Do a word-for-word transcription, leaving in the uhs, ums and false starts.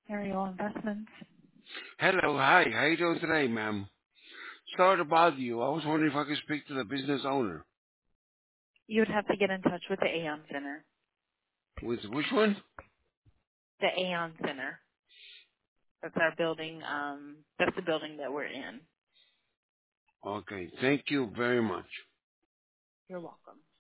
Ariel Investments. Hello, hi. How you doing today, ma'am? Sorry to bother you. I was wondering if I could speak to the business owner. You would have to get in touch with the Aon Center. With which one? The Aon Center. That's our building. Um, that's the building that we're in. Okay, thank you very much. You're welcome.